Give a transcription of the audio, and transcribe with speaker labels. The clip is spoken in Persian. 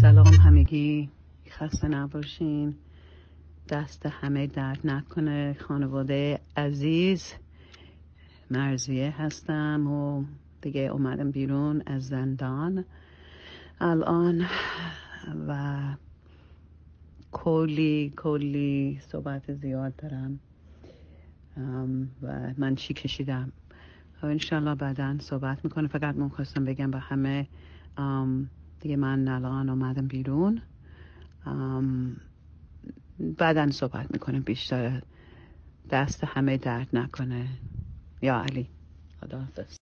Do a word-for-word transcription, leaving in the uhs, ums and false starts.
Speaker 1: سلام همگی، خسته نباشین. دست همه درد نکنه. خانواده عزیز، مرزیه هستم و دیگه اومدم بیرون از زندان الان و کلی کلی صحبت زیاد دارم و من چی کشیدم و انشالله بعداً صحبت میکنه. فقط من خواستم بگم به همه دیگه من الان اومدم بیرون، بعداً صحبت میکنم بیشتر. دست همه درد نکنه. یا علی، خداحافظ.